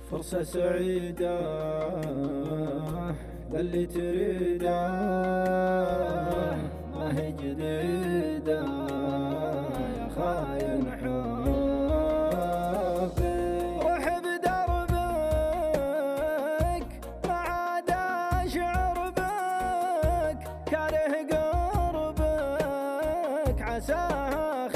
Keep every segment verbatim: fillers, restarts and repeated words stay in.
فرصة سعيدة للي تريده، ما هي جديدة يا خاين حبي. روح بدربك ما عاد أشعر بك، كاره قربك عساها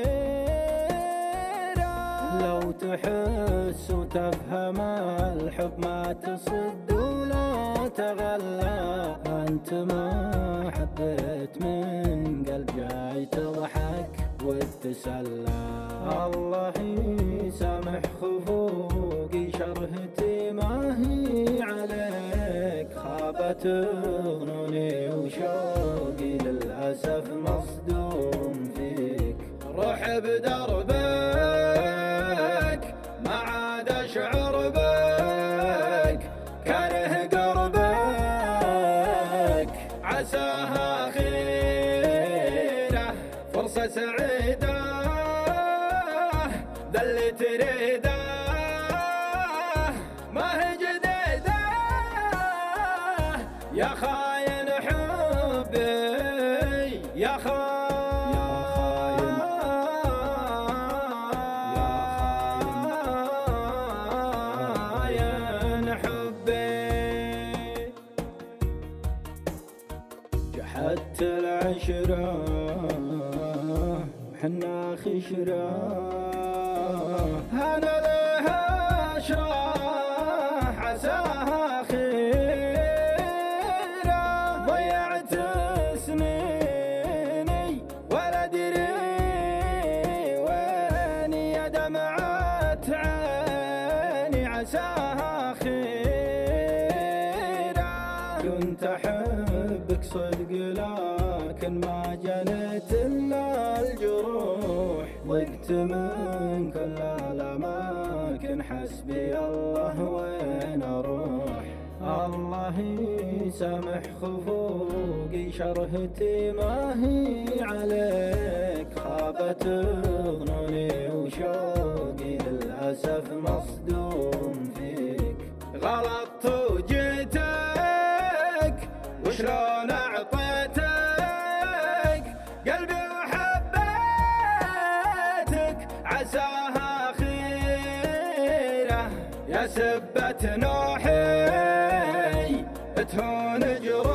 خيره. لو تحس وتفهم الحب ما تصد ولا تغلى، أنت ما حبيت من قلب جاي تضحك وتسلى. الله يسامح خفوقي شرهتي ما هي عليك، خابت ظنوني وشوقي للأسف مصدوم فيك. روح بدربك ما عاد أشعر بك، كاره قربك عساها خيره. فرصة سعيدة ذا اللي تريده، ما هي جديدة يا خاين حبي يا خاين. جحدت العشرة وحنا خشرة، أنا لها أشراح عساها خيرة. ضيعت سنيني ولا أدري ويني يا دمعة عيني عساها خيرة. كنت أحبك صدق لكن ما جنيت إلا الجروح، ضقت من كل الأماكن حسبي الله وين أروح. الله يسامح خفوقي شرهتي ما هي عليك، خابت ظنوني وشوقي للأسف مصدوم فيك. غلطت وجيتك وشلون أعطيتك قلبي وحبيتك عساها خيرة. يا سبة نوحي تهون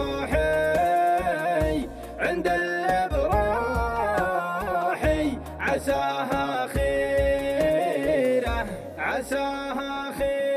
جروحي عند اللي بروحي عساها خيرة عساها خيرة.